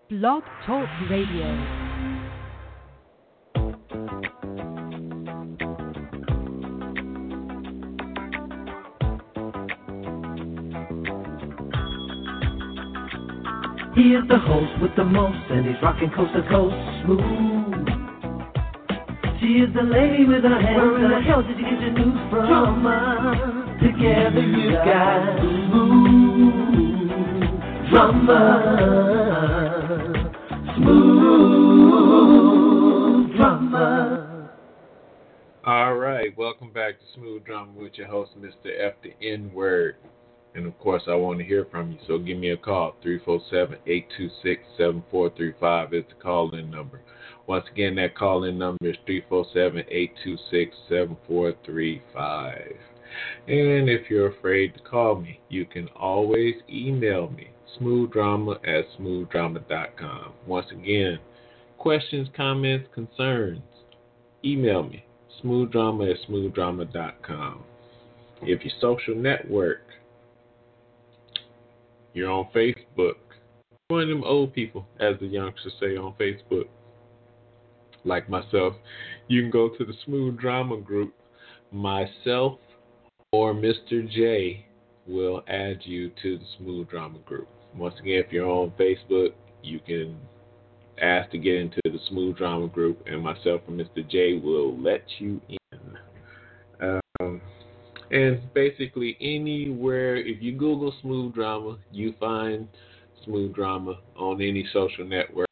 Blog Talk Radio. He is the host with the most, and he's rocking coast to coast smooth. She is the lady with her hands. Where in the hell did you get your news from? Drama. Together you got smooth drama. Smooth drama. All right, welcome back to Smooth Drama with your host, Mr. F the N-Word. And of course, I want to hear from you, so give me a call. 347-826-7435 is the call-in number. Once again, that call-in number is 347-826-7435. And if you're afraid to call me, you can always email me, smoothdrama@smoothdrama.com. Once again, questions, comments, concerns, email me, smoothdrama@smoothdrama.com. If your social network, you're on Facebook, one of them old people, as the youngsters say on Facebook, like myself, you can go to the Smooth Drama group. Myself or Mr. J will add you to the Smooth Drama group. Once again, if you're on Facebook, you can ask to get into the Smooth Drama group, and myself or Mr. J will let you in. And basically anywhere, if you Google Smooth Drama, you find Smooth Drama on any social network.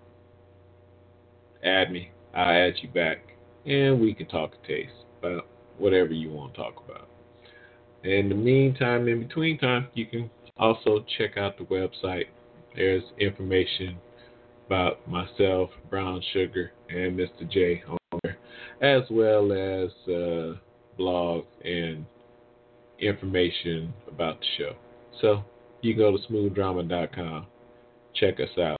Add me. I'll add you back. And we can talk a taste about whatever you want to talk about. In the meantime, in between time, you can also check out the website. There's information about myself, Brown Sugar, and Mr. J on there, as well as blog and information about the show. So you go to smoothdrama.com, check us out.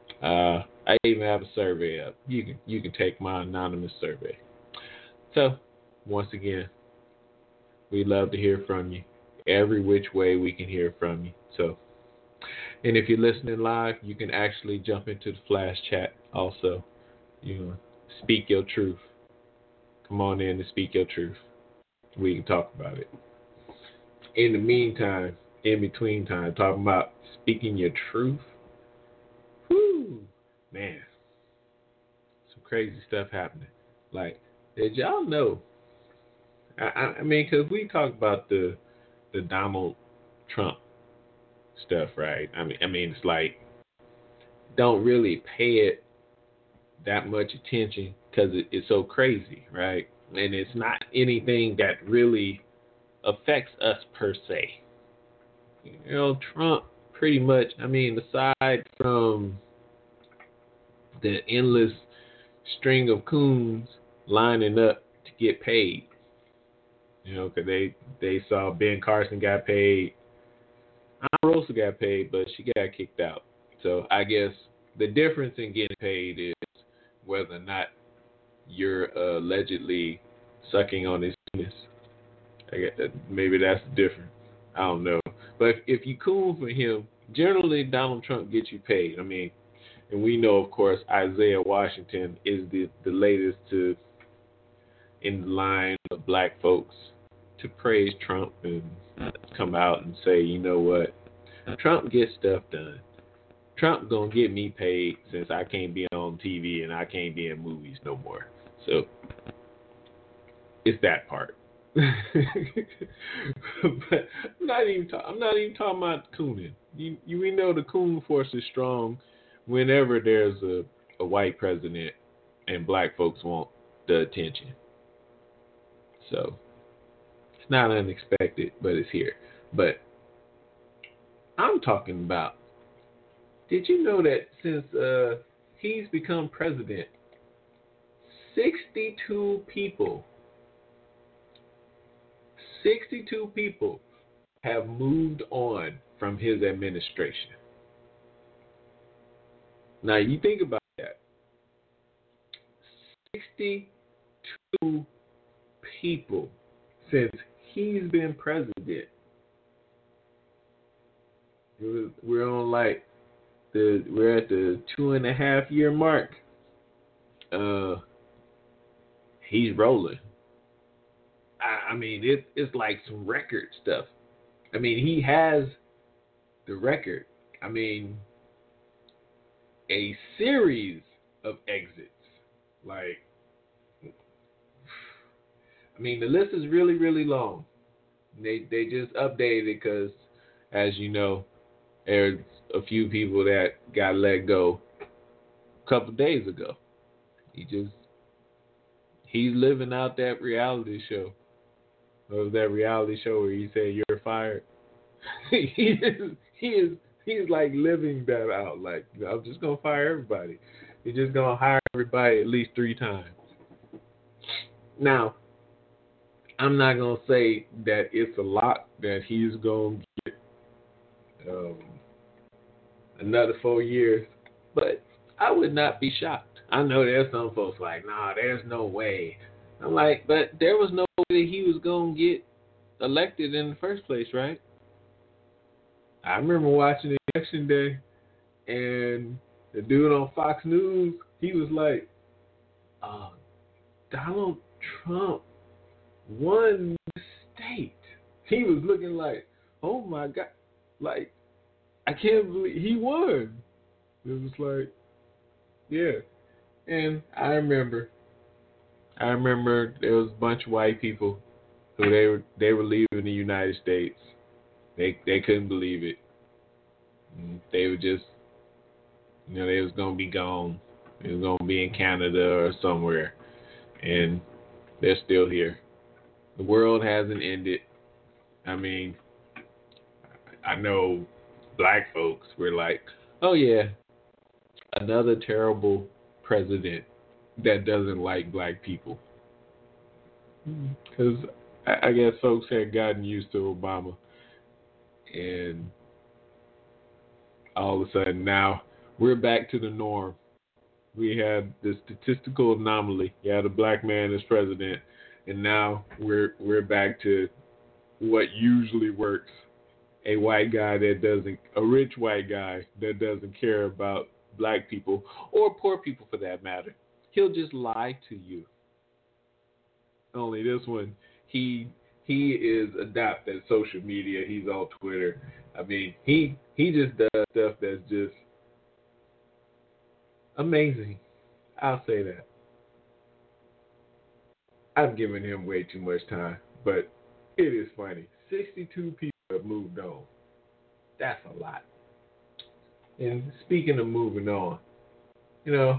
I even have a survey up. You can take my anonymous survey. So once again, we love to hear from you. Every which way we can hear from you. So, and if you're listening live, you can actually jump into the flash chat also. You know, speak your truth. Come on in and speak your truth. We can talk about it. In the meantime, in between time, talking about speaking your truth. Whoo, man, some crazy stuff happening. Like, did y'all know? I mean, because we talk about the Donald Trump stuff, right? I mean, it's like, don't really pay it that much attention because it's so crazy, right? And it's not anything that really affects us per se. You know, Trump pretty much, I mean, aside from the endless string of coons lining up to get paid, you know, because they saw Ben Carson got paid, Rosa got paid, but she got kicked out. So I guess the difference in getting paid is whether or not you're allegedly sucking on his penis. I guess maybe that's the difference. I don't know. But if you cool for him, generally Donald Trump gets you paid. I mean, and we know, of course, Isaiah Washington is the latest in the line of black folks to praise Trump and come out and say, you know what, Trump gets stuff done. Trump gonna get me paid since I can't be on TV and I can't be in movies no more. So it's that part. But I'm not even talking about cooning. We know the coon force is strong whenever there's a white president and black folks want the attention. So it's not unexpected, but it's here. But I'm talking about, did you know that since he's become president, 62 people have moved on from his administration. Now you think about that. 62 people since he's been president. We're on like the 2.5 year mark. He's rolling. I mean, it's like some record stuff. I mean, he has the record. I mean, a series of exits. Like, I mean, the list is really, really long. They just updated it because, as you know, there's a few people that got let go a couple days ago. He's living out that reality show. Or that reality show where he said you're fired. He's like living that out. Like, I'm just gonna fire everybody. He's just gonna hire everybody at least 3 times. Now, I'm not gonna say that it's a lot that he's gonna get another 4 years, but I would not be shocked. I know there's some folks like, nah, there's no way. I'm like, but there was no way that he was gonna get elected in the first place, right? I remember watching the election day, and the dude on Fox News, he was like, Donald Trump won the state. He was looking like, oh my God, like, I can't believe he won. It was like, yeah. And I remember there was a bunch of white people who they were leaving the United States. They couldn't believe it. They were just, they was gonna be gone. They was gonna be in Canada or somewhere, and they're still here. The world hasn't ended. I mean, I know black folks were like, oh yeah, another terrible president that doesn't like black people. Because I guess folks had gotten used to Obama, and all of a sudden now we're back to the norm. We had the statistical anomaly. You had a black man as president, and now we're back to what usually works. A rich white guy that doesn't care about black people or poor people for that matter. He'll just lie to you. Only this one, he is adept at social media. He's on Twitter. I mean, he just does stuff that's just amazing. I'll say that. I've given him way too much time, but it is funny. 62 people have moved on. That's a lot. And speaking of moving on, there's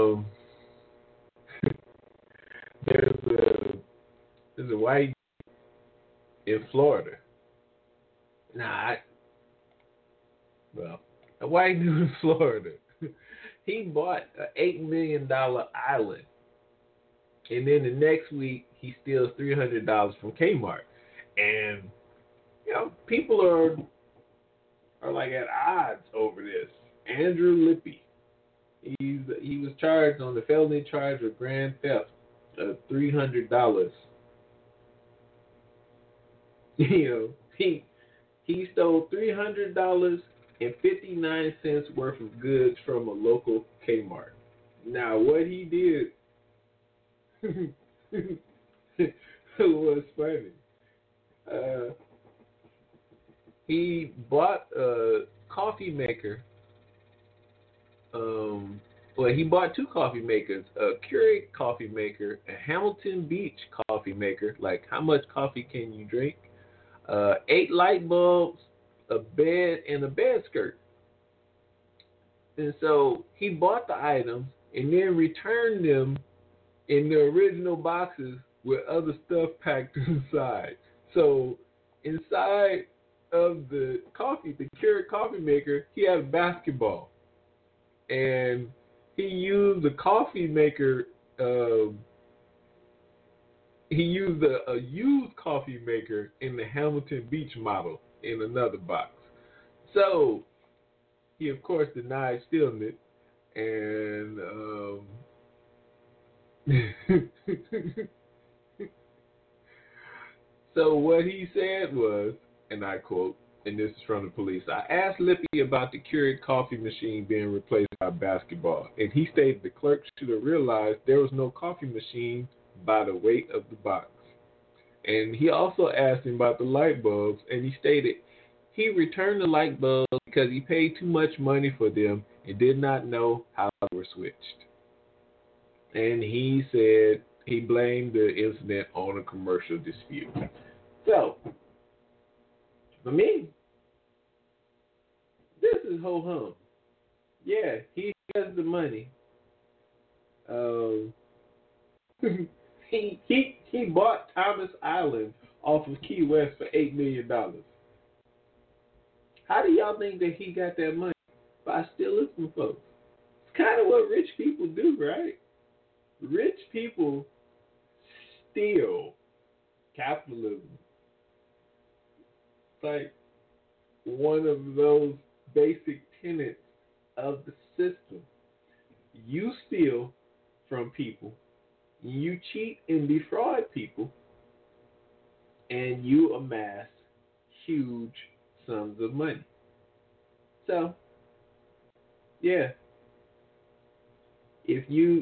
a white in Florida. A white dude in Florida. He bought an $8 million island, and then the next week he steals $300 from Kmart, and people are like at odds over this. Andrew Lippy, he was charged on the felony charge of grand theft of $300. He stole $300.59 worth of goods from a local Kmart. Now, what he did was funny. He bought a coffee maker. He bought 2 coffee makers, a Keurig coffee maker, a Hamilton Beach coffee maker, like how much coffee can you drink, 8 light bulbs, a bed, and a bed skirt. And so he bought the items and then returned them in the original boxes with other stuff packed inside. So inside of the Keurig coffee maker, he had a basketball. And he used the coffee maker, he used a used coffee maker in the Hamilton Beach model in another box. So he, of course, denied stealing it. And so what he said was, and I quote, and this is from the police. I asked Lippy about the Keurig coffee machine being replaced by basketball, and he stated the clerk should have realized there was no coffee machine by the weight of the box. And he also asked him about the light bulbs, and he stated he returned the light bulbs because he paid too much money for them and did not know how they were switched. And he said he blamed the incident on a commercial dispute. So, for me, this is ho-hum. Yeah, he has the money. He bought Thomas Island off of Key West for $8 million. How do y'all think that he got that money? By stealing from folks. It's kind of what rich people do, right? Rich people steal capitalism. It's like one of those basic tenets of the system. You steal from people, you cheat and defraud people, and you amass huge sums of money. So, yeah, if you're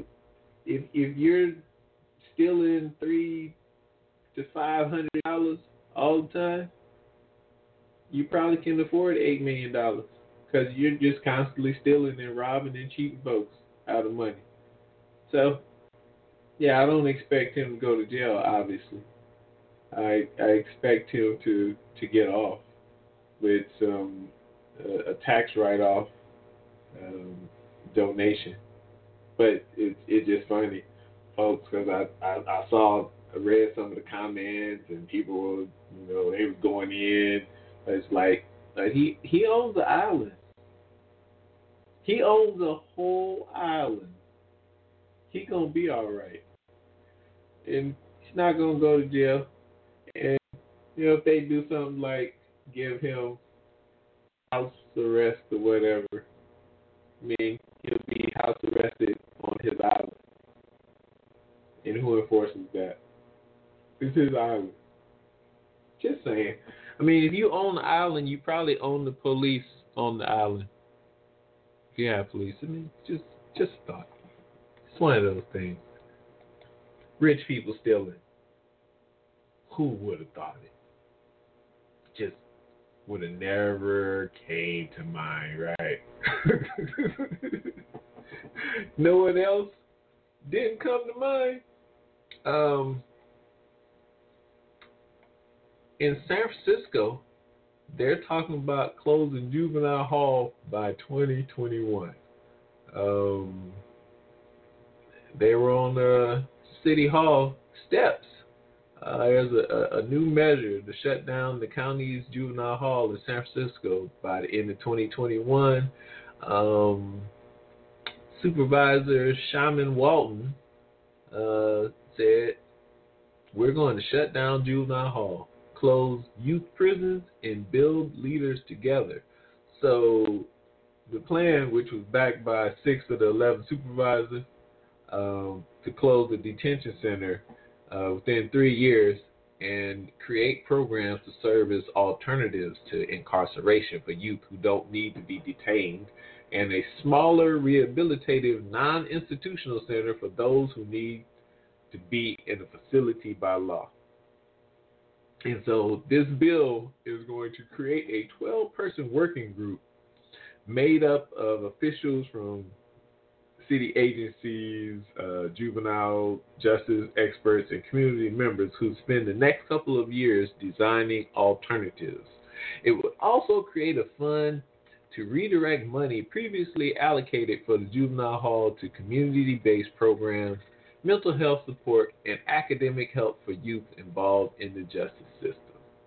stealing $300 to $500 all the time, you probably can afford $8 million because you're just constantly stealing and robbing and cheating folks out of money. So, yeah, I don't expect him to go to jail, obviously. I expect him to get off with some a tax write-off donation. But it's just funny, folks, because I read some of the comments and people were, they were going in. It's like he owns the island. He owns the whole island. He gonna be all right, and he's not gonna go to jail. And if they do something like give him house arrest or whatever, I mean, he'll be house arrested on his island. And who enforces that? It's his island. Just saying. I mean, if you own the island, you probably own the police on the island. If you have police, I mean, just a thought. It's one of those things. Rich people stealing. Who would have thought it? Just would have never came to mind, right? No one else didn't come to mind. In San Francisco, they're talking about closing juvenile hall by 2021. They were on the city hall steps. There's a new measure to shut down the county's juvenile hall in San Francisco by the end of 2021. Supervisor Shaman Walton said, "We're going to shut down juvenile hall, close youth prisons, and build leaders together." So the plan, which was backed by 6 of the 11 supervisors, to close the detention center within 3 years and create programs to serve as alternatives to incarceration for youth who don't need to be detained, and a smaller rehabilitative non-institutional center for those who need to be in a facility by law. And so this bill is going to create a 12-person working group made up of officials from city agencies, juvenile justice experts, and community members who spend the next couple of years designing alternatives. It would also create a fund to redirect money previously allocated for the juvenile hall to community-based programs, mental health support, and academic help for youth involved in the justice system.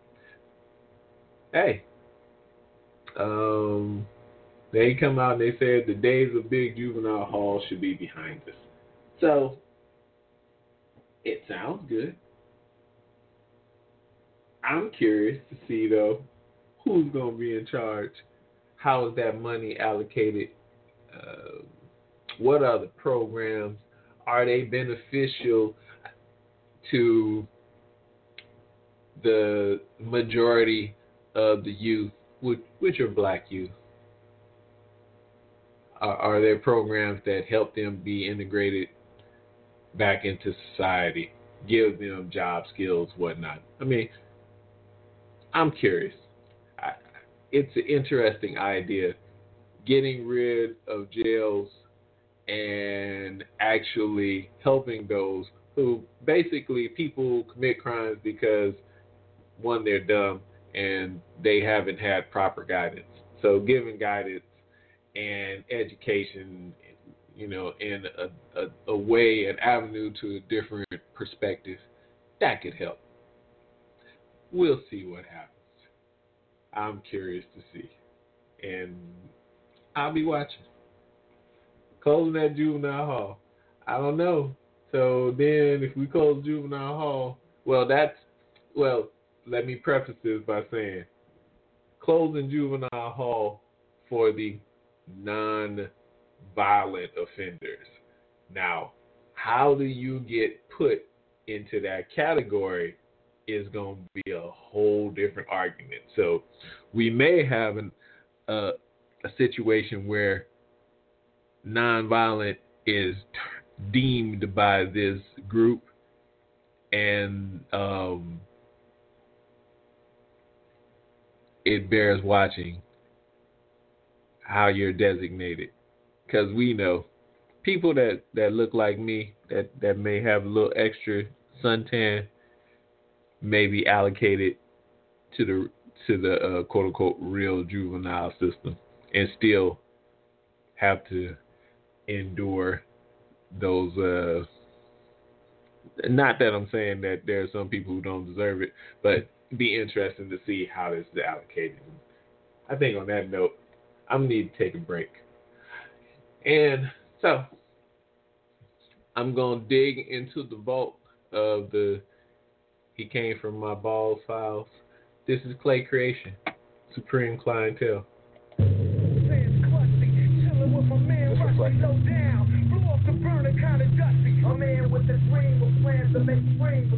Hey, they come out and they said the days of big juvenile halls should be behind us. So, it sounds good. I'm curious to see, though, who's going to be in charge. How is that money allocated? What are the programs? Are they beneficial to the majority of the youth with your black youth? Are there programs that help them be integrated back into society, give them job skills, whatnot? I mean, I'm curious. It's an interesting idea, getting rid of jails and actually helping those who basically people commit crimes because, one, they're dumb and they haven't had proper guidance. So giving guidance and education, in a way, an avenue to a different perspective, that could help. We'll see what happens. I'm curious to see. And I'll be watching. Closing that juvenile hall. I don't know. So then if we close juvenile hall, let me preface this by saying closing juvenile hall for the non-violent offenders. Now, how do you get put into that category is going to be a whole different argument. So we may have a situation where nonviolent is deemed by this group, and it bears watching how you're designated, because we know people that look like me that may have a little extra suntan may be allocated to the quote unquote real juvenile system and still have to endure those. Not that I'm saying that there are some people who don't deserve it, but it'd be interesting to see how this is allocated. I think on that note, I'm gonna need to take a break, and so I'm gonna dig into the vault of the He Came From My Balls files. This is Clay Creation, Supreme Clientele. A man with a dream of plans to make dreams.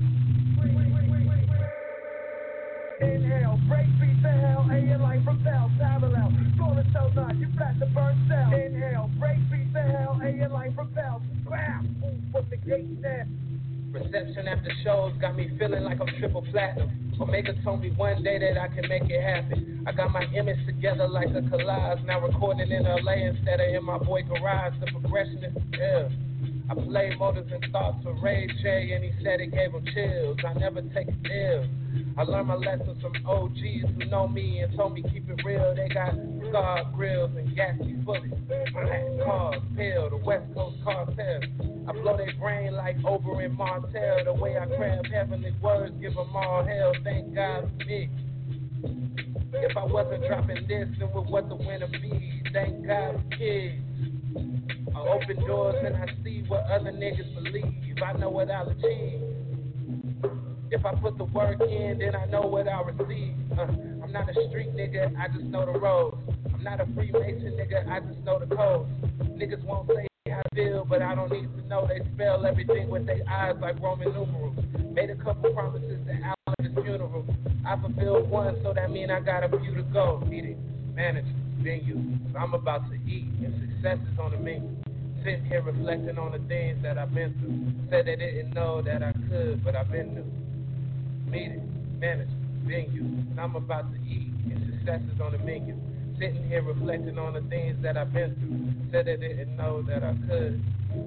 Inhale, break beat the hell, and your life propel, parallel. Gonna tell not, you flat the burn cell. Inhale, break beat the hell, and your life propel. Bam, move from the gate there. Reception after shows got me feeling like I'm triple platinum. Omega told me one day that I can make it happen. I got my image together like a collage. Now recording in LA instead of in my boy garage. The progression is ill. I play motors and thoughts with Ray J, and he said it gave him chills. I never take a deal. I learned my lessons from OGs who know me and told me keep it real. They got scar grills and gassy bullets. Cars, pill, the West Coast cartel. I blow their brain like Ober and Martell. The way I grab heavenly words, give them all hell. Thank God for me. If I wasn't dropping this, then what the winner be? Thank God for kids. I open doors and I see what other niggas believe. I know what I'll achieve. If I put the work in, then I know what I'll receive. I'm not a street nigga, I just know the roads. I'm not a Freemason nigga, I just know the codes. Niggas won't say how I feel, but I don't need to know. They spell everything with their eyes like Roman numerals. Made a couple promises to Al at his funeral. I fulfilled one, so that mean I got a few to go. Eating, manager, venue. So I'm about to eat, and success is on the menu. Sitting here reflecting on the things that I've been through. Said they didn't know that I could, but I've been new. Meeting, manager, venue. And I'm about to eat, and success is on the menu. Sitting here reflecting on the things that I've been through. Said they didn't know that I could.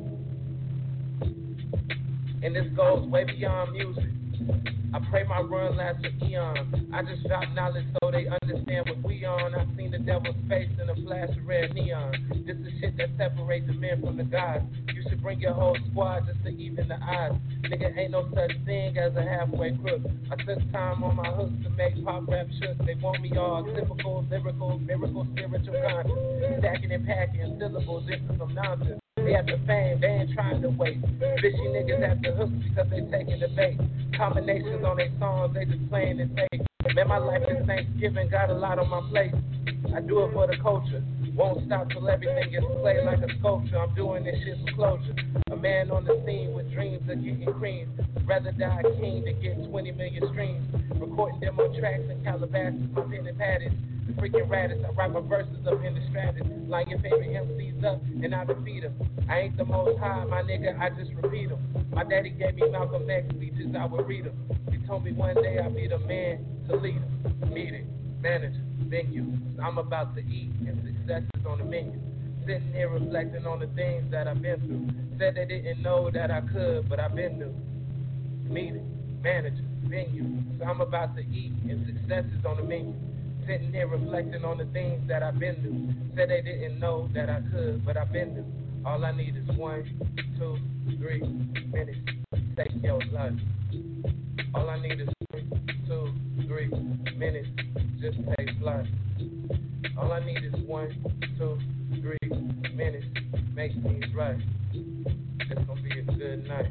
And this goes way beyond music. I pray my run lasts for eons. I just drop knowledge so they understand what we on. I seen the devil's face in a flash of red neon. This is shit that separates the men from the gods. You should bring your whole squad just to even the odds. Nigga, ain't no such thing as a halfway crook. I took time on my hooks to make pop rap shook. They want me all typical, lyrical, miracle, spiritual conscious. Stacking and packing syllables into some nonsense. They after fame, they ain't trying to wait. Fishy niggas after hooks because they taking the bait. Combinations on their songs, they just playing it safe. Man, my life is Thanksgiving, got a lot on my plate. I do it for the culture. Won't stop till everything gets played like a sculpture. I'm doing this shit for closure. A man on the scene with dreams of getting cream. Rather die king than get 20 million streams. Recording demo tracks in Calabasas, my pen and pad is the freaking raddest. I write my verses up in the stratus. Line your favorite MCs up and I repeat them. I ain't the most high, my nigga, I just repeat them. My daddy gave me Malcolm X speeches, I would read them. He told me one day I'd be the man to lead them. Meeting, manager, venue. I'm about to eat and success is on the menu. Sitting here reflecting on the things that I've been through. Said they didn't know that I could, but I've been through. Meeting, manager, venue. So I'm about to eat and success is on the menu. Sitting here reflecting on the things that I've been through. Said they didn't know that I could, but I've been through. All I need is 1, 2, 3 minutes. Take your life. All I need is 1, 2, 3 minutes. Just take flight. All I need is 1, 2, 3 minutes. Make things right. It's gonna be a good night.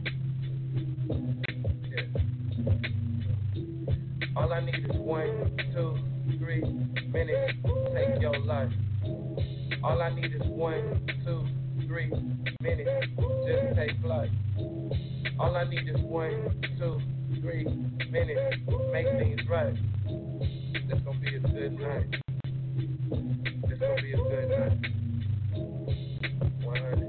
Yeah. All I need is 1, 2, 3 minutes. Take your life. All I need is 1, 2, 3 minutes. Just take flight. All I need is 1, 2, 3 minutes. Make things right. It's gonna be a good night. It's gonna be a good night. 100.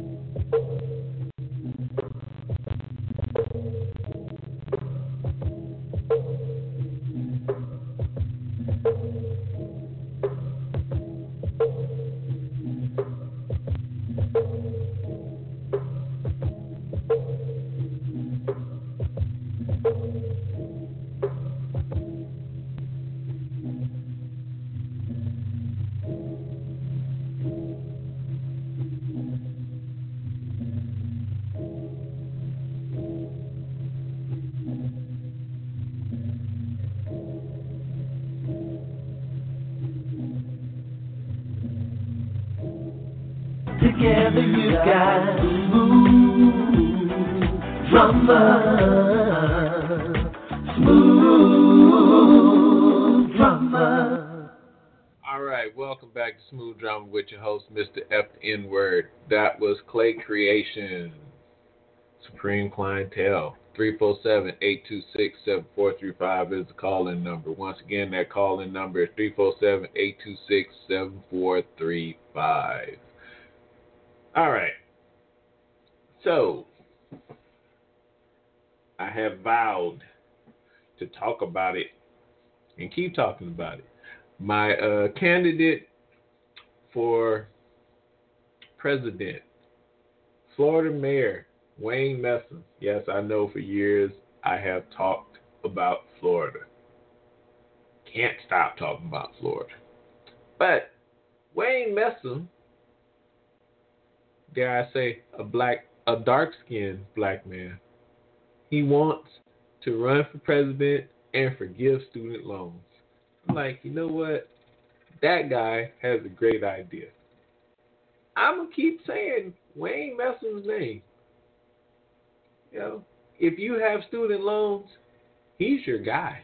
Together you got smooth drama, smooth drama. All right, welcome back to Smooth Drama with your host, Mr. F. N-Word. That was Clay Creation, Supreme Clientele. 347-826-7435 is the call-in number. Once again, that call-in number is 347-826-7435. All right. So, I have vowed to talk about it and keep talking about it. My candidate for president, Florida Mayor Wayne Messam. Yes, I know for years I have talked about Florida. Can't stop talking about Florida. But Wayne Messam, dare I say, a dark-skinned black man, he wants to run for president and forgive student loans. I'm like, you know what? That guy has a great idea. I'm going to keep saying Wayne Messam's name. You know, if you have student loans, he's your guy.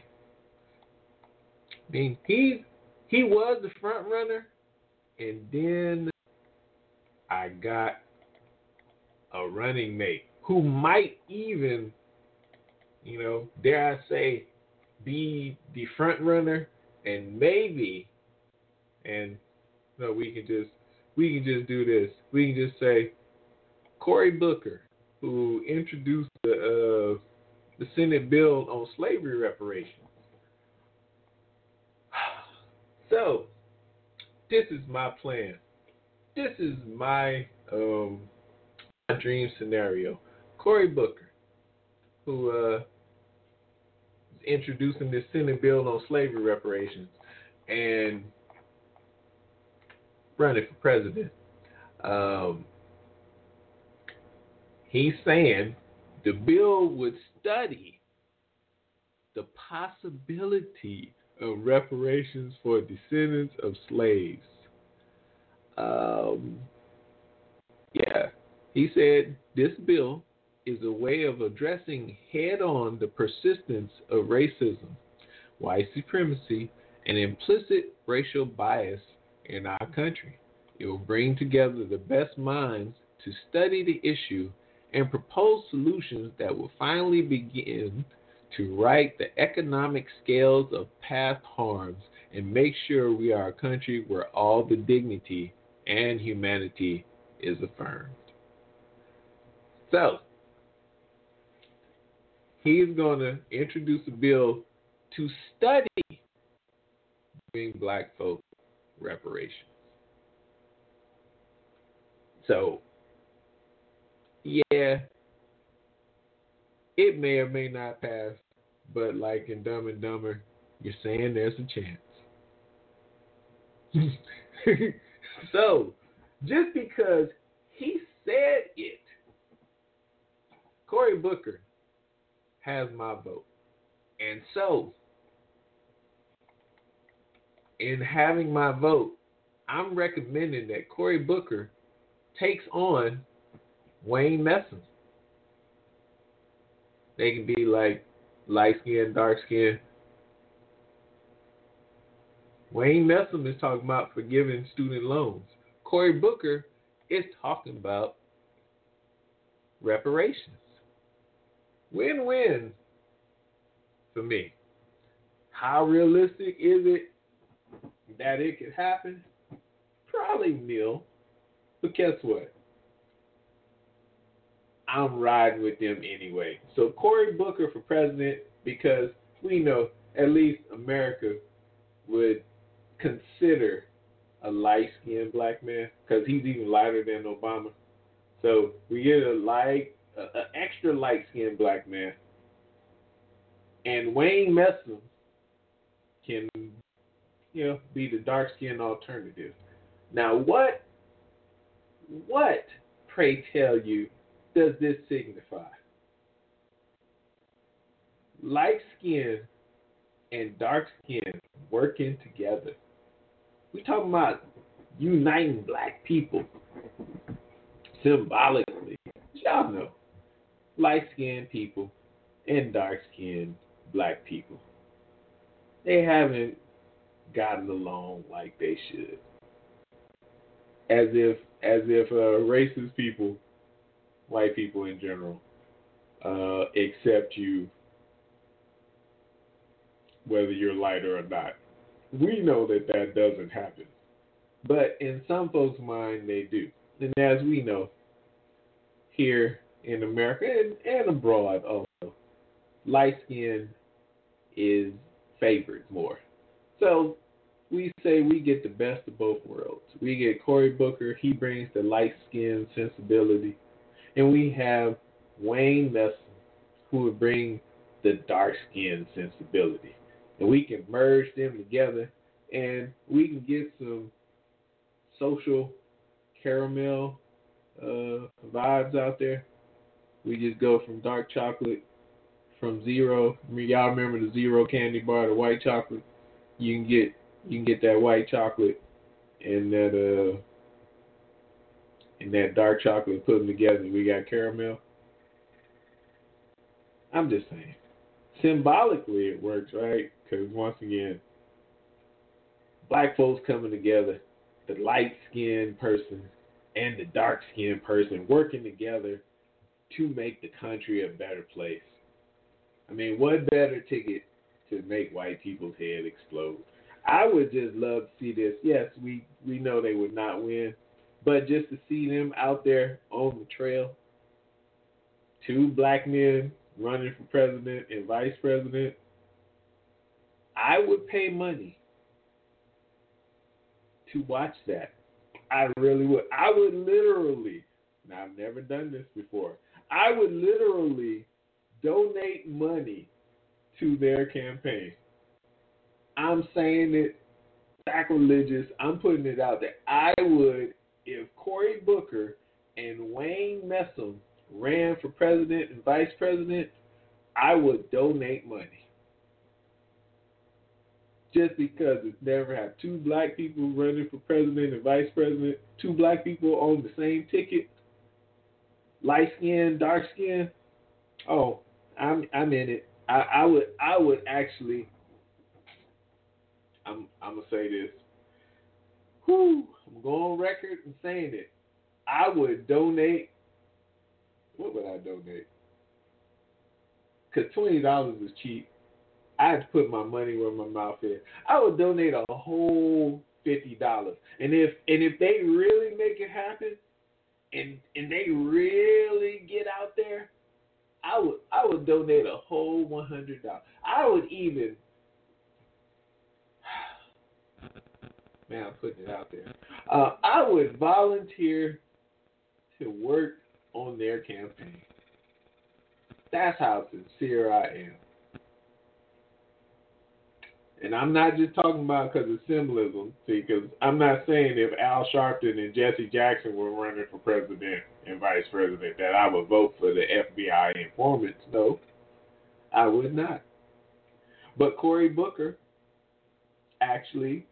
I mean, he was the front runner, and then I got a running mate who might even, you know, dare I say, be the front runner, and maybe, and no, we can just do this. We can just say Cory Booker, who introduced the Senate bill on slavery reparations. So, this is my plan. This is my dream scenario. Cory Booker, who is introducing this Senate bill on slavery reparations and running for president. He's saying the bill would study the possibility of reparations for descendants of slaves. He said this bill is a way of addressing head-on the persistence of racism, white supremacy, and implicit racial bias in our country. It will bring together the best minds to study the issue and propose solutions that will finally begin to right the economic scales of past harms and make sure we are a country where all the dignity and humanity is affirmed. So, he's going to introduce a bill to study giving black folk reparations. So, yeah, it may or may not pass, but like in Dumb and Dumber, you're saying there's a chance. So, just because he said it, Cory Booker has my vote. And so, in having my vote, I'm recommending that Cory Booker takes on Wayne Messam. They can be like light skin, dark skin. Wayne Messam is talking about forgiving student loans. Cory Booker is talking about reparations. Win-win for me. How realistic is it that it could happen? Probably nil. But guess what? I'm riding with them anyway. So Cory Booker for president, because we know at least America would consider a light-skinned black man, because he's even lighter than Obama. So we get an extra light-skinned black man, and Wayne Messam can, be the dark-skinned alternative. Now, what, pray tell you, does this signify? Light skin and dark skin working together. We talking about uniting black people symbolically. Y'all know, light skinned people and dark skinned black people, they haven't gotten along like they should. As if racist people, white people in general, accept you whether you're lighter or not. We know that doesn't happen. But in some folks' mind, they do. And as we know, here in America and abroad also, light skin is favored more. So we say we get the best of both worlds. We get Cory Booker, he brings the light skin sensibility. And we have Wayne Messam, who would bring the dark skin sensibility. And we can merge them together, and we can get some social caramel vibes out there. We just go from dark chocolate, from zero. I mean, y'all remember the zero candy bar, the white chocolate? You can get that white chocolate and that dark chocolate, put them together, and we got caramel. I'm just saying. Symbolically, it works, right? Because once again, black folks coming together, the light-skinned person and the dark-skinned person working together to make the country a better place. I mean, what better ticket to make white people's head explode? I would just love to see this. Yes, we know they would not win, but just to see them out there on the trail, two black men running for president and vice president, I would pay money to watch that. I really would. I would literally, now I've never done this before, I would literally donate money to their campaign. I'm saying it sacrilegious. I'm putting it out there. I would, if Cory Booker and Wayne Messam ran for president and vice president, I would donate money. Just because it's never had two black people running for president and vice president, two black people on the same ticket, light skin, dark skin. Oh, I'm in it. I would actually. I'm gonna say this. I'm going on record and saying it. I would donate. What would I donate? Because $20 is cheap. I have to put my money where my mouth is. I would donate a whole $50. And if they really make it happen, and they really get out there, I would donate a whole $100. I would even, man, I'm putting it out there. I would volunteer to work on their campaign. That's how sincere I am. And I'm not just talking about because of symbolism, because I'm not saying if Al Sharpton and Jesse Jackson were running for president and vice president that I would vote for the FBI informants. No, I would not. But Cory Booker, actually,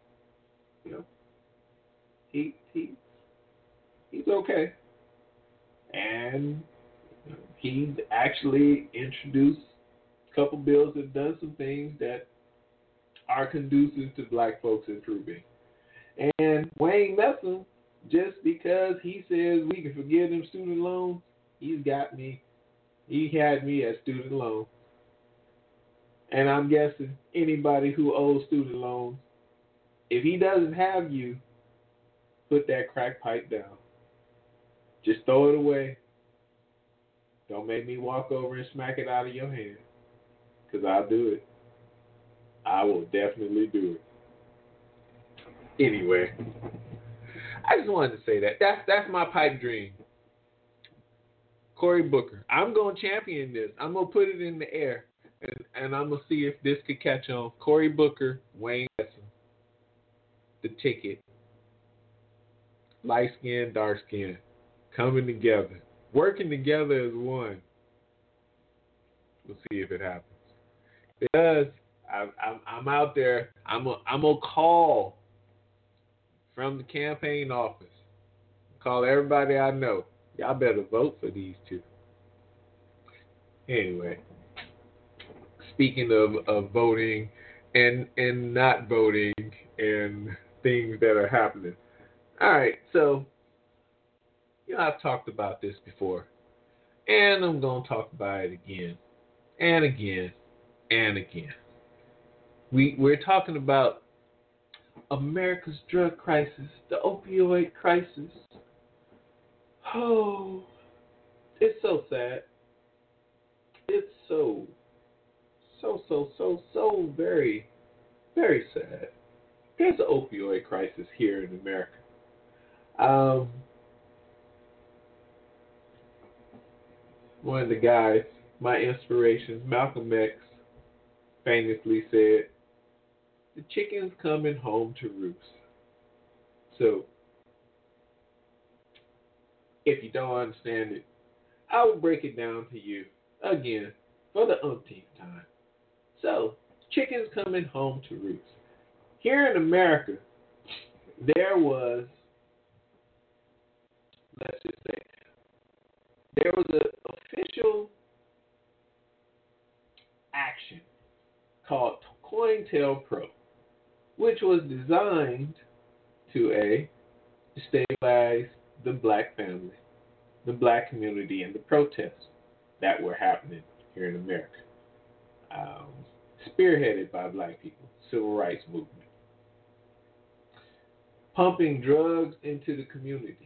he's okay. And he's actually introduced a couple bills that have done some things that are conducive to black folks improving. And Wayne Messam, just because he says we can forgive them student loans, he's got me. He had me at student loans. And I'm guessing anybody who owes student loans, if he doesn't have you, put that crack pipe down. Just throw it away. Don't make me walk over and smack it out of your hand, because I'll do it. I will definitely do it. Anyway, I just wanted to say that. That's my pipe dream. Cory Booker. I'm going to champion this. I'm going to put it in the air, and I'm going to see if this could catch on. Cory Booker, Wayne Messam. The ticket. Light skin, dark skin. Coming together. Working together as one. We'll see if it happens. If it does, I'm out there. I'm gonna call from the campaign office. Call everybody I know. Y'all better vote for these two. Anyway, speaking of voting and not voting and things that are happening. All right, so I've talked about this before, and I'm gonna talk about it again and again and again. We're talking about America's drug crisis, the opioid crisis. Oh, it's so sad. It's so very, very sad. There's an opioid crisis here in America. One of the guys, my inspirations, Malcolm X, famously said, "The chicken's coming home to roost." So, if you don't understand it, I will break it down to you again for the umpteenth time. So, chicken's coming home to roost. Here in America, there was, let's just say, there was an official action called COINTELPRO, which was designed to stabilize the black family, the black community, and the protests that were happening here in America. Spearheaded by black people, civil rights movement. Pumping drugs into the community.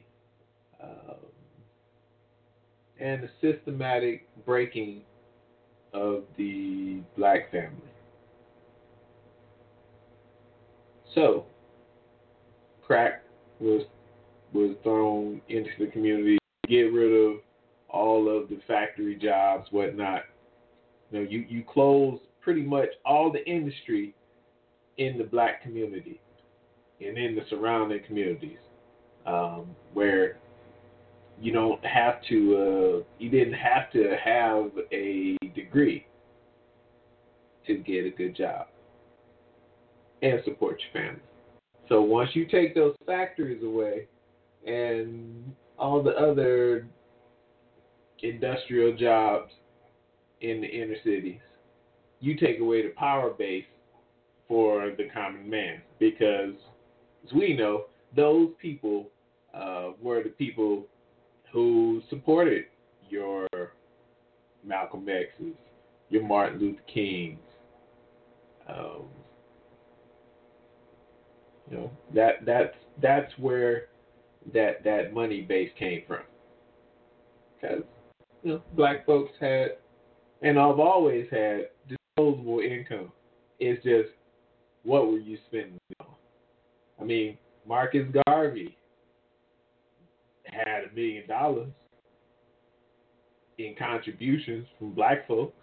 And the systematic breaking of the black family. So, crack was thrown into the community to get rid of all of the factory jobs, whatnot. You close pretty much all the industry in the black community and in the surrounding communities, where you don't have to. You didn't have to have a degree to get a good job and support your family. So once you take those factories away and all the other industrial jobs in the inner cities, you take away the power base for the common man, because as we know, those people were the people who supported your Malcolm X's, your Martin Luther Kings. That's where that money base came from. Because black folks had, and I've always had, disposable income. It's just, what were you spending it on? I mean, Marcus Garvey had $1 million in contributions from black folks.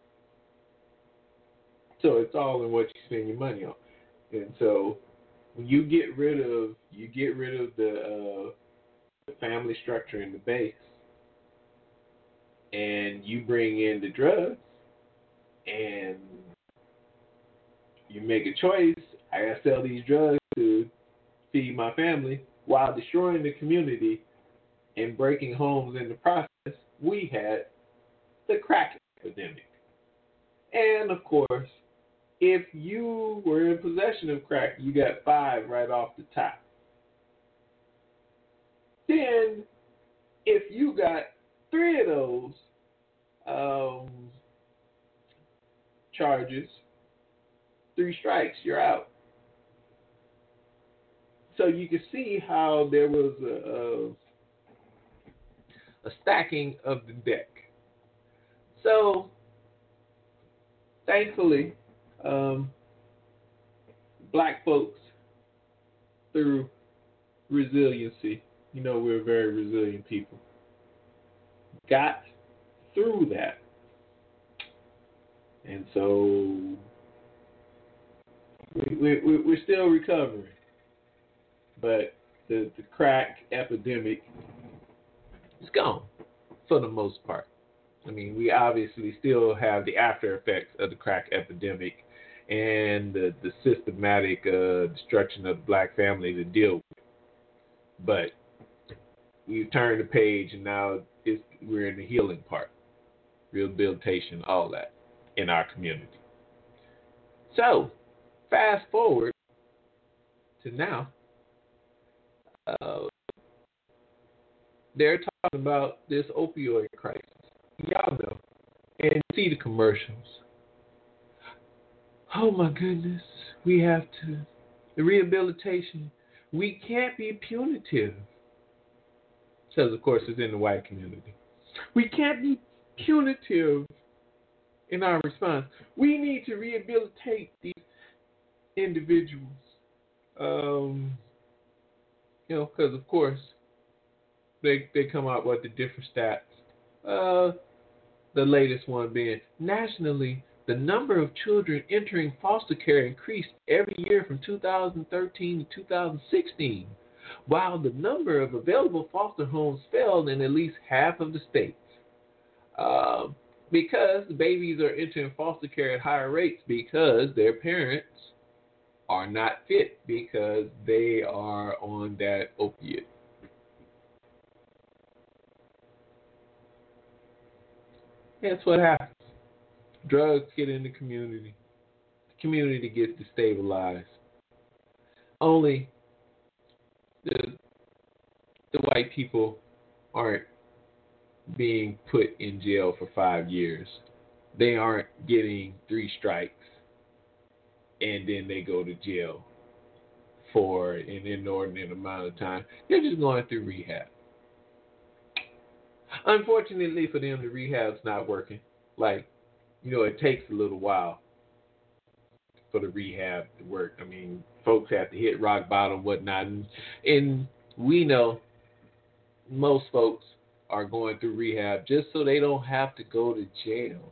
So it's all in what you spend your money on. And so when you get rid of the family structure in the base, and you bring in the drugs, and you make a choice, I gotta sell these drugs to feed my family while destroying the community and breaking homes in the process, we had the crack epidemic. And of course, if you were in possession of crack, you got 5 right off the top. Then, if you got 3 of those charges, 3 strikes, you're out. So you can see how there was a stacking of the deck. So, thankfully, black folks, through resiliency, we're a very resilient people, got through that. And so we're still recovering. But the crack epidemic is gone for the most part. I mean, we obviously still have the after effects of the crack epidemic and the systematic destruction of the black family to deal with. But we've turned the page, and now we're in the healing part, rehabilitation, all that in our community. So, fast forward to now. They're talking about this opioid crisis. Y'all know. And you see the commercials. Oh my goodness. The rehabilitation. We can't be punitive. Says, of course, it's in the white community. We can't be punitive in our response. We need to rehabilitate these individuals. Because of course they come out with the different stats. The latest one being nationally, the number of children entering foster care increased every year from 2013 to 2016, while the number of available foster homes fell in at least half of the states. Because babies are entering foster care at higher rates because their parents are not fit because they are on that opiate. That's what happens. Drugs get in the community. The community gets destabilized. Only the white people aren't being put in jail for 5 years. They aren't getting 3 strikes and then they go to jail for an inordinate amount of time. They're just going through rehab. Unfortunately for them, the rehab's not working. It takes a little while for the rehab to work. I mean, folks have to hit rock bottom, whatnot. And we know most folks are going through rehab just so they don't have to go to jail.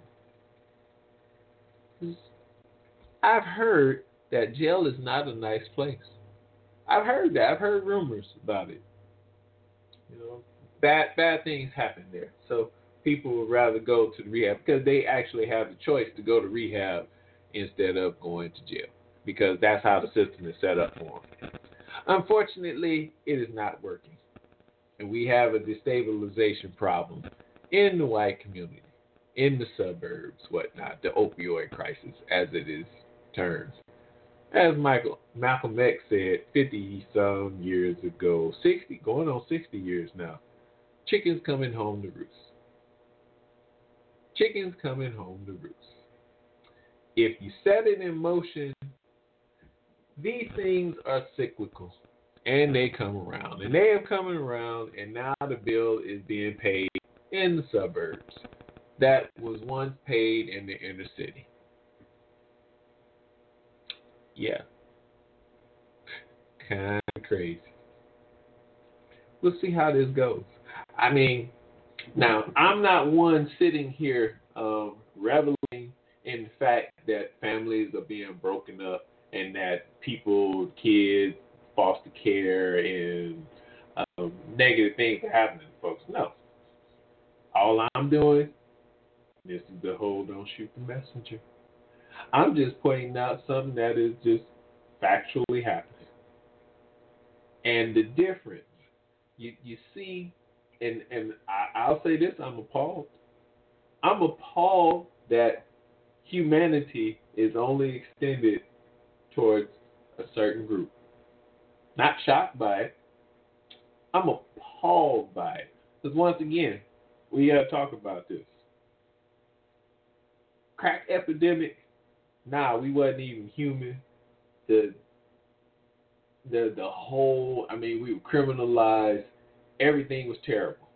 I've heard that jail is not a nice place. I've heard that. I've heard rumors about it. Bad things happen there. So people would rather go to the rehab because they actually have the choice to go to rehab instead of going to jail because that's how the system is set up for them. Unfortunately, it is not working. And we have a destabilization problem in the white community, in the suburbs, whatnot, the opioid crisis, as it is termed. As Malcolm X said 50-some years ago, 60, going on 60 years now, chickens coming home to roost. Chickens coming home to roost. If you set it in motion, these things are cyclical, and they come around. And they have come around, and now the bill is being paid in the suburbs that was once paid in the inner city. Yeah. Kind of crazy. We'll see how this goes. I mean, now, I'm not one sitting here reveling in the fact that families are being broken up and that people, kids, foster care, and negative things are happening to folks. No. All I'm doing, this is the whole don't shoot the messenger. I'm just pointing out something that is just factually happening. And the difference, you see, and I'll say this, I'm appalled. I'm appalled that humanity is only extended towards a certain group. Not shocked by it. I'm appalled by it. Because once again, we got to talk about this. Crack epidemic, we wasn't even human. The whole, I mean, we were criminalized. Everything was terrible.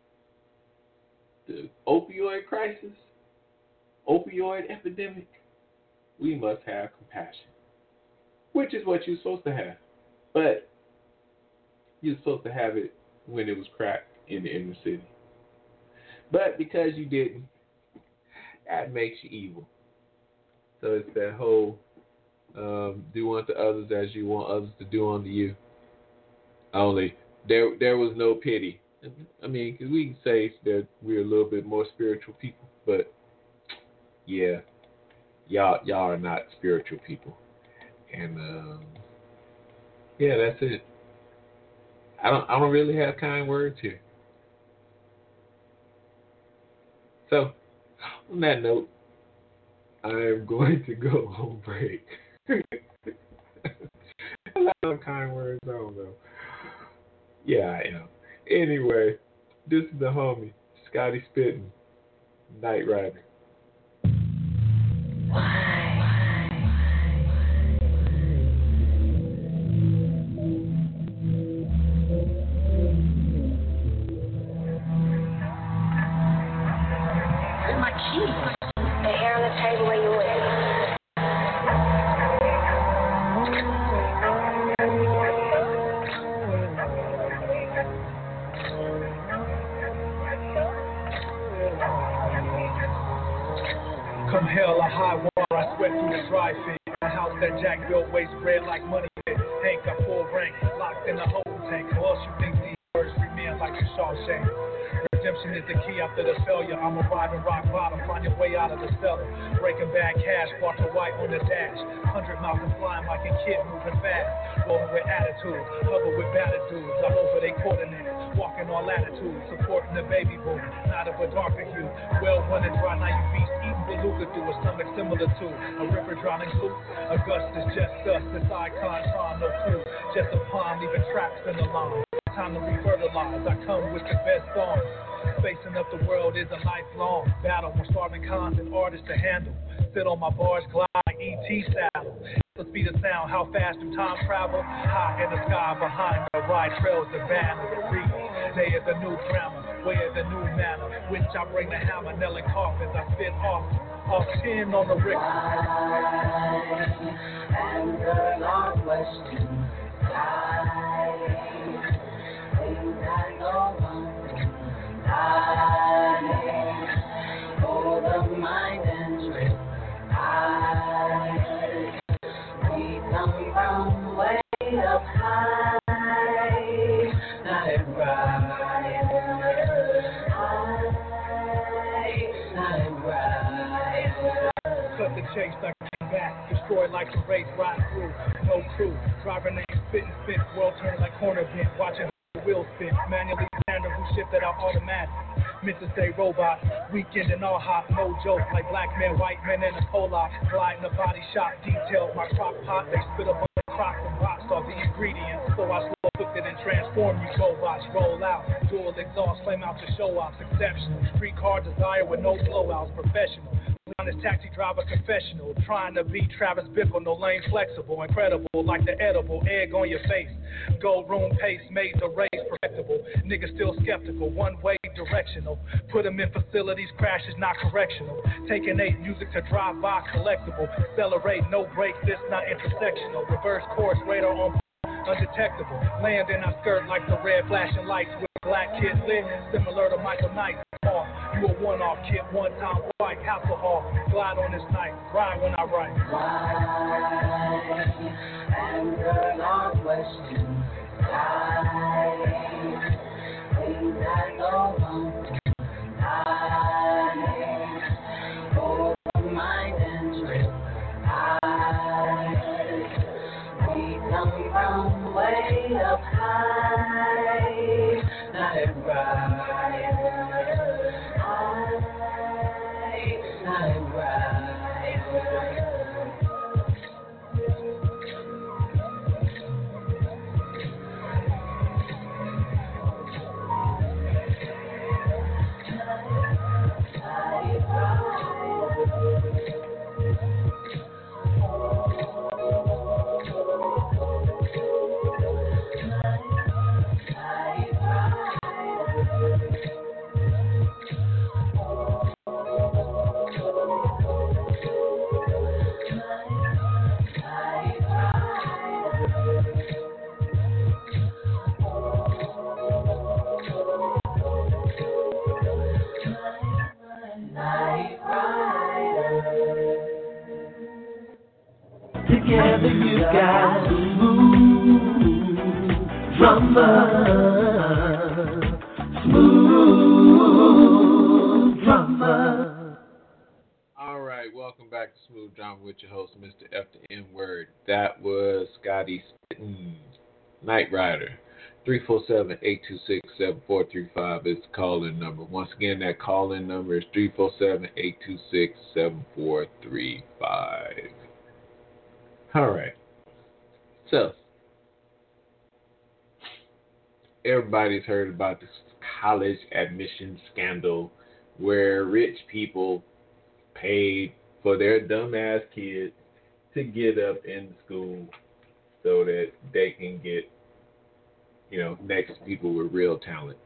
The opioid crisis, opioid epidemic, we must have compassion, which is what you're supposed to have. But you're supposed to have it when it was crack in the inner city. But because you didn't, that makes you evil. So it's that whole do unto others as you want others to do unto you. Only there was no pity. I mean, because we can say that we're a little bit more spiritual people, but yeah, y'all are not spiritual people. And yeah, that's it. I don't really have kind words here. So on that note, I am going to go on break. A lot of kind words, I don't know. Yeah, I am. Anyway, this is the homie, Scotty Spittin', Night Rider. Come hell or high water, I sweat through the dry fit. A house that Jack built, waste bread like money fit. Hank got full rank, locked in the holding tank. Who else you think these words free men like a Shawshank? Redemption is the key after the failure. I'm arriving rock bottom, find your way out of the cellar. Breaking bad cash, Walter White on the dash. 100 miles and flying like a kid moving fast. Rolling with attitude, hover with battered dudes. All over they coordinates, walking on latitude. Supporting the baby boom, not of a darker hue. Well run and dry, now you beast eating beluga do a stomach similar to a river drowning blue. Augustus, just us, this icon, time no clue. Just a pond, leaving traps in the line. Time to refertilize, I come with the best song. Facing up the world is a lifelong battle. We're starving cons and artists to handle. Sit on my bars, glide like E.T. saddle. Let's be the sound, how fast do time travel? High in the sky behind the ride trails, the band of the reed. Day is the new grammar, way is the new manner. Which I bring the hammer, nailing coffins, I spit off 10 on the rick. And the long question, for the mind and drift. We come from way up high, not it right, not it right. Cut the chase, I came back, destroyed like a race, ride through, no crew, driving a spitting spin, world turning like corner bent, watching the wheels spin, manually standard who shifted out automatic. Meant to say robot, weekend and all hot, no joke. Like black men, white men in a polo, glide in the body shop, detailed my crock pot. They spit up on the crock and box off the ingredients. So I slow cooked it and transform you robots. Roll out, dual exhaust, flame out to show offs. Exceptional, street car desire with no blowouts. Professional, honest taxi driver confessional. Trying to be Travis Bickle, no lane flexible. Incredible, like the edible, egg on your face. Gold room pace, made the race perfectible. Niggas still skeptical, one way directional. Put them in facilities, crashes not correctional. Taking 8 music to drive by collectible. Accelerate, no brake, this not intersectional. Reverse course, radar on undetectable. Land in our skirt like the red flashing lights with black kid lit, similar to Michael Knight. You a one-off kid, one-time white, alcohol, glide on this night, ride when I write. Why? Answer our questions. Why? Things that go on. I overmind interest. We come from way up high, not right. Not right. Together you got smooth drummer, smooth drummer. All right, welcome back to Smooth Drama with your host, Mr. F the N Word. That was Scotty Spittin, Night Rider. 347-826-7435 is the call-in number. Once again, that call-in number is 347-826-7435. All right. So, everybody's heard about this college admission scandal where rich people paid for their dumbass kids to get up in school so that they can get, next to people with real talent.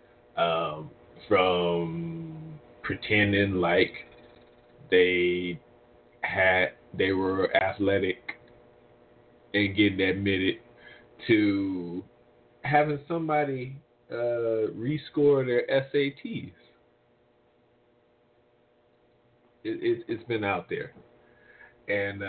From pretending like they were athletic and getting admitted to having somebody rescore their SATs. It's been out there. And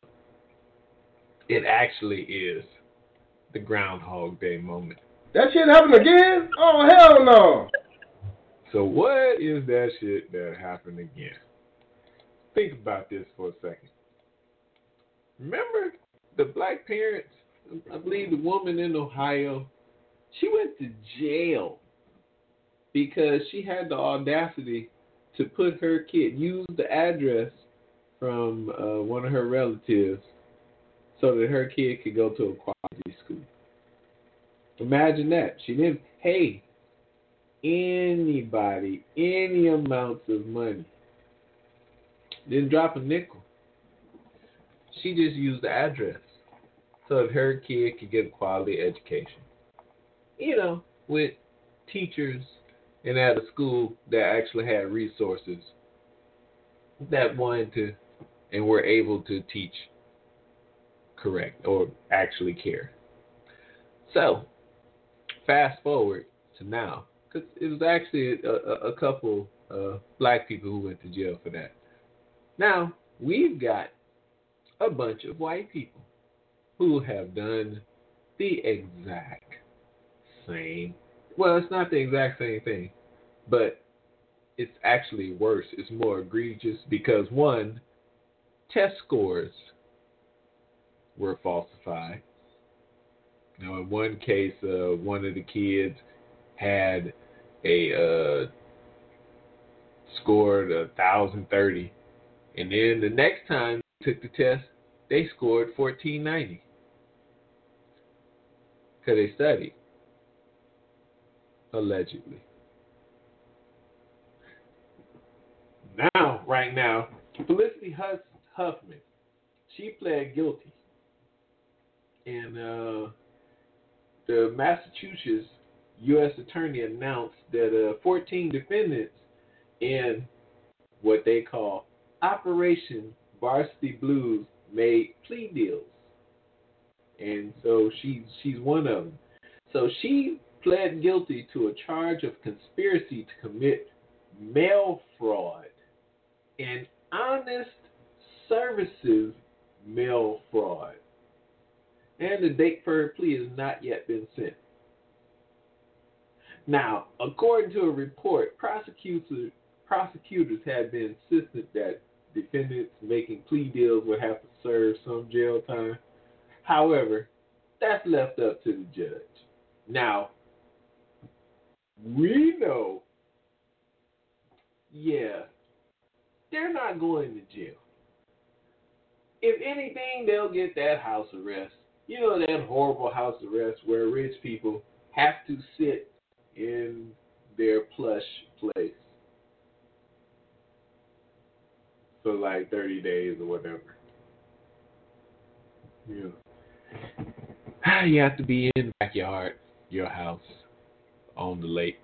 it actually is the Groundhog Day moment. That shit happened again? Oh, hell no. So what is that shit that happened again? Think about this for a second. Remember the black parents, I believe the woman in Ohio, she went to jail because she had the audacity to put her kid, use the address from one of her relatives so that her kid could go to a quality school. Imagine that. She didn't pay anybody any amounts of money. Didn't drop a nickel. She just used the address so that her kid could get a quality education. With teachers and at a school that actually had resources that wanted to and were able to teach correct or actually care. So, fast forward to now, because it was actually a couple black people who went to jail for that. Now, we've got a bunch of white people who have done the exact same. Well, it's not the exact same thing, but it's actually worse. It's more egregious because, one, test scores were falsified. In one case, one of the kids had scored 1,030, and then the next time they took the test, they scored 1,490 because they studied, allegedly. Right now, Felicity Huffman, she pled guilty, and the Massachusetts U.S. Attorney announced that 14 defendants in what they call Operation Varsity Blues made plea deals, and so she's one of them. So she pled guilty to a charge of conspiracy to commit mail fraud and honest services mail fraud, and the date for her plea has not yet been set. Now, according to a report, prosecutors had been insistent that defendants making plea deals would have to serve some jail time. However, that's left up to the judge. Now, we know, they're not going to jail. If anything, they'll get that house arrest. You know, that horrible house arrest where rich people have to sit in their plush place for like 30 days or whatever. You have to be in the backyard, your house, on the lake.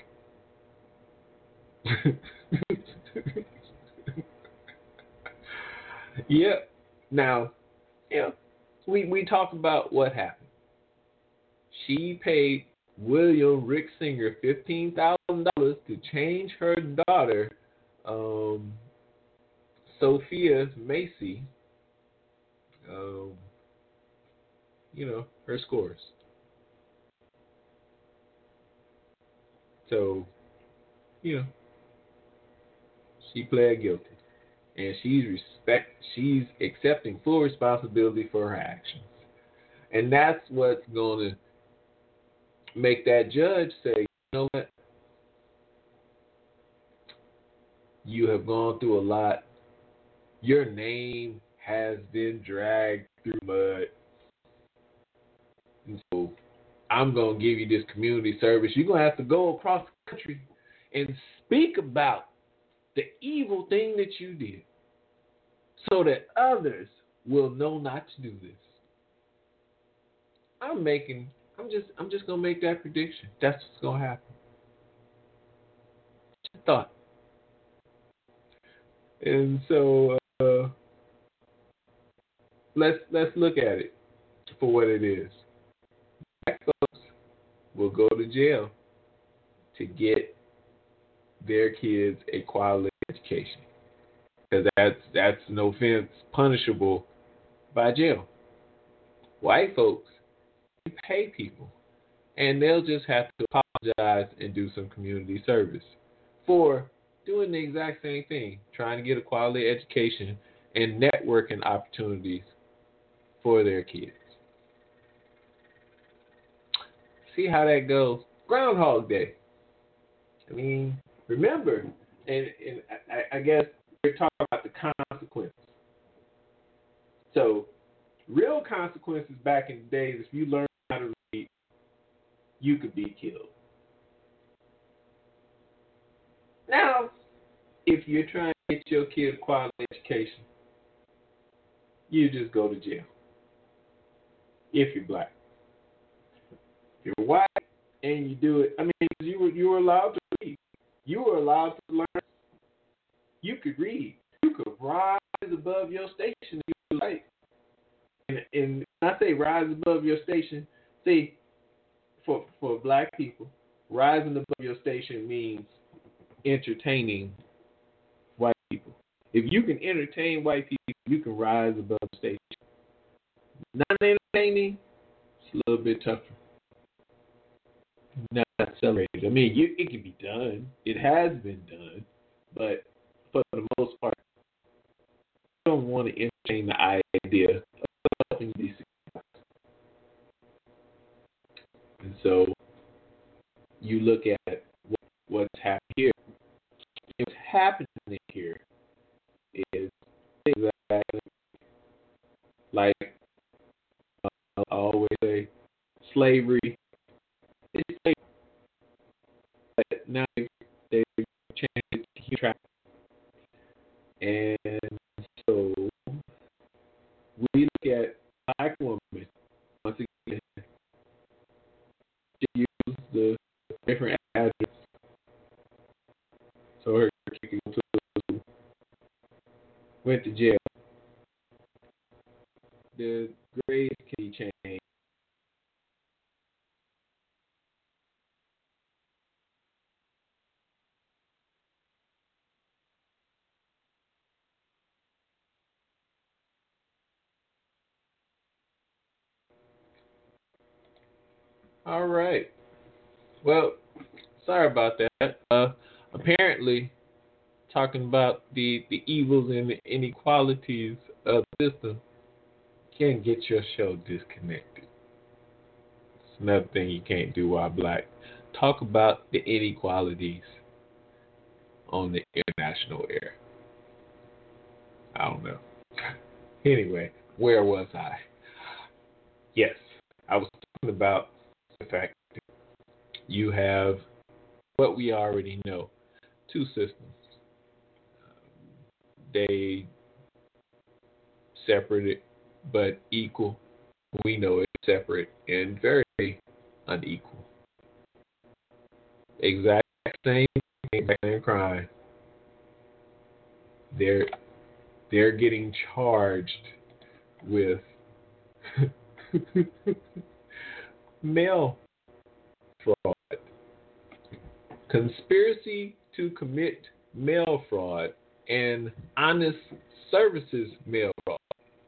Yep. Now, we talk about what happened. She paid William Rick Singer $15,000 to change her daughter, Sophia Macy, her scores. So, she pled guilty. And she's accepting full responsibility for her actions. And that's what's going to make that judge say, you know what? You have gone through a lot. Your name has been dragged through mud. And so I'm going to give you this community service. You're going to have to go across the country and speak about the evil thing that you did, so that others will know not to do this. I'm just gonna make that prediction. That's what's gonna happen. Just thought. And so let's look at it for what it is. Black folks will go to jail to get their kids a quality education. Because that's no offense, punishable by jail. White folks pay people, and they'll just have to apologize and do some community service for doing the exact same thing, trying to get a quality education and networking opportunities for their kids. See how that goes. Groundhog Day. I mean, remember, and I guess we're talking about the consequences. So, real consequences back in the days, if you learn how to read, you could be killed. Now, if you're trying to get your kid a quality education, you just go to jail. If you're black. If you're white and you do it, I mean, you were allowed to read. You were allowed to learn. You could read. You could rise above your station if you like. And when I say rise above your station, see, for black people, rising above your station means entertaining white people. If you can entertain white people, you can rise above the station. Not entertaining, it's a little bit tougher. Not celebrated. I mean, it can be done. It has been done, but for the most part, I don't want to entertain the idea of helping these successful. And so you look at what what's happening here. What's happening here is exactly like I always say, slavery. It's slavery. But now they've changed it to human trafficking. And so we look at black women, once again, she used the different address. So her kid went to jail. The grades can be changed. All right. Well, sorry about that. Apparently, talking about the evils and the inequalities of the system can get your show disconnected. It's another thing you can't do while black. Talk about the inequalities on the international air. I don't know. Anyway, where was I? Yes, I was talking about the fact that you have what we already know, two systems. They separated but equal. We know it's separate and very unequal. Exact same crime. They're getting charged with mail fraud, conspiracy to commit mail fraud, and honest services mail fraud.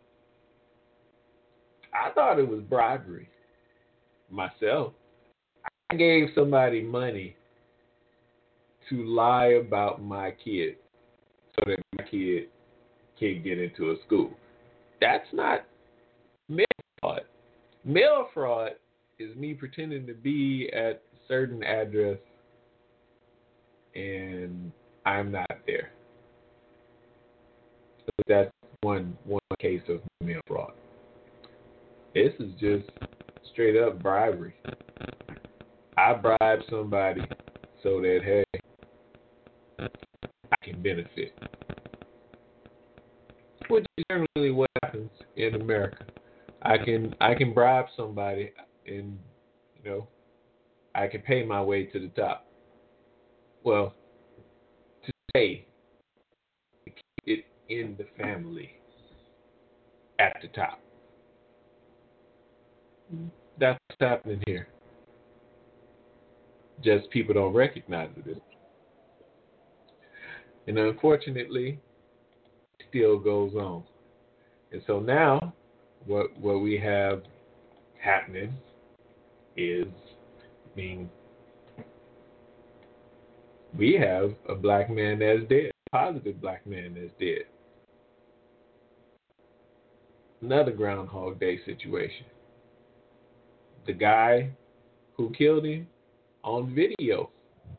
I thought it was bribery myself. I gave somebody money to lie about my kid so that my kid can get into a school. That's not mail fraud. Mail fraud is me pretending to be at a certain address and I'm not there. So that's one case of mail fraud. This is just straight up bribery. I bribe somebody so that, hey, I can benefit. Which is generally what happens in America. I can bribe somebody and, I can pay my way to the top. Well, to stay, to keep it in the family at the top. That's what's happening here. Just people don't recognize it. And unfortunately, it still goes on. And so now, what we have happening is, we have a black man that's dead, a positive black man that's dead. Another Groundhog Day situation. The guy who killed him on video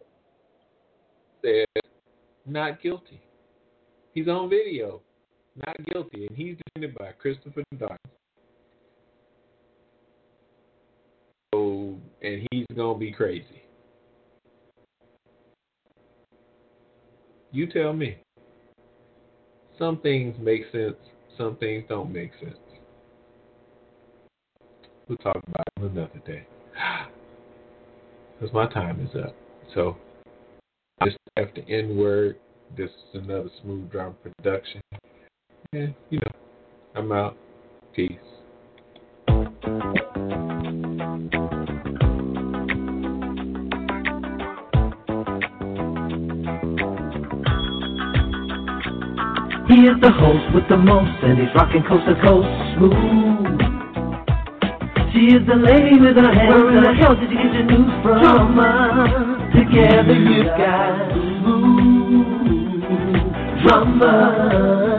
said not guilty. He's on video, not guilty, and he's defended by Christopher Darden. So, and he's gonna be crazy. You tell me. Some things make sense, some things don't make sense. We'll talk about it another day. Because my time is up. So, just after the N-word, this is another Smooth Drama production. And, I'm out. Peace. He is the host with the most, and he's rocking coast to coast smooth. She is the lady with her hands. Where in the hell did you get your news from? Drama. Together you got smooth drama.